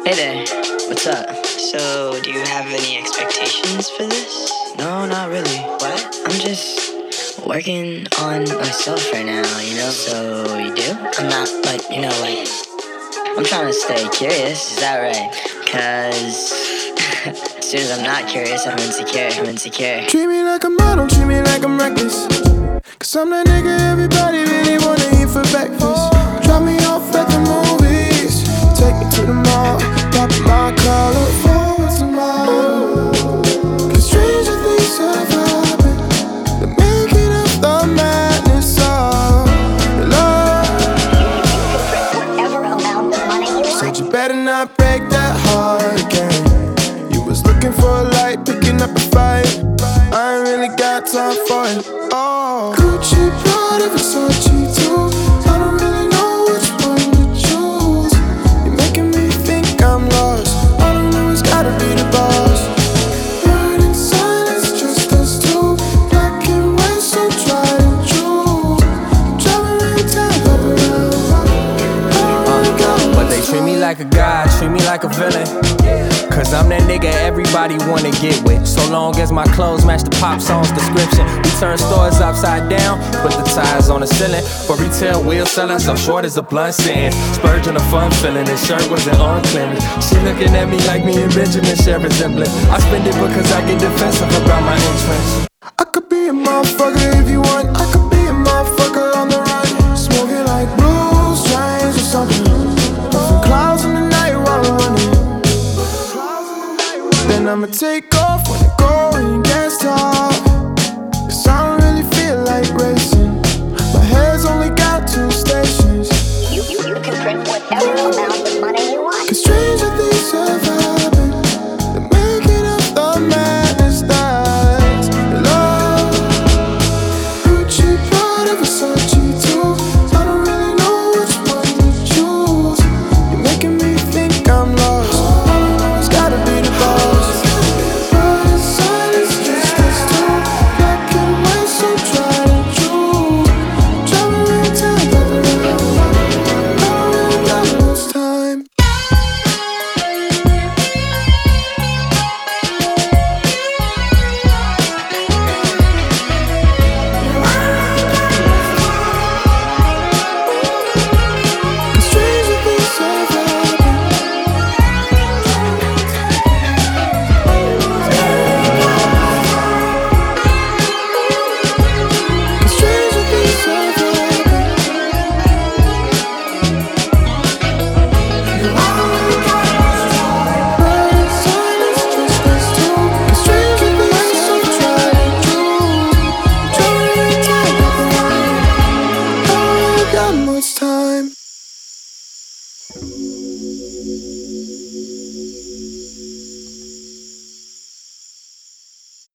Hey there, what's up? So, do you have any expectations for this? No, not really. What? I'm just working on myself right now, you know? So, you do? I'm not, like, I'm trying to stay curious, is that right? Cause as soon as I'm not curious, I'm insecure. Treat me like a model, treat me like I'm reckless. Cause I'm that nigga everybody really wanna eat for breakfast. Drop me off at the movies, take me to the mall, pop my collar for tomorrow. Cause stranger things have happened, the making of the madness of love. Whatever amount of money you want. Said you better not break that heart again. You was looking for a light, picking up a fight. I ain't really got time for it. Oh, Gucci, Prada, Versace too. I don't really know which one to choose. You're making me think I'm lost. All I know is gotta be the boss. Burning silence, just us two. Black and white, so tried and true. Driving around town, But they treat me like a god, treat me like a villain. Cause I'm that nigga everybody wanna get with. So long as my clothes match the pop song's description. We turn stores upside down, put the tires on the ceiling. For retail wheel selling, so short as a blunt sitting. Spurging a fun feeling, his shirt wasn't on clearance. She looking at me like me and Benjamin share resemblance. I spend it because I get defensive about my entrance. I could be a motherfucker if you want. I could be a motherfucker on the run, smoking like blue strains or something. From clouds in the night while I'm running. Then I'ma take off when the going gets tough. Cause I don't really feel like racing. My head's only got 2 stations. You can print whatever amount of money you want. Cause stranger things have happened, the making of the madness that's love. Gucci, Prada, Versace too. I don't really know which one to choose. You're making me think I'm lost. All I know is gotta be the boss. Burning silence, just us two. Black and white, so tried and true. Driving around town, I don't really got much time. Cause stranger things have happened. Cause stranger things have happened. Burning silence, just us two. Cause stranger things have tried and true. Driving around town, I don't really got much time.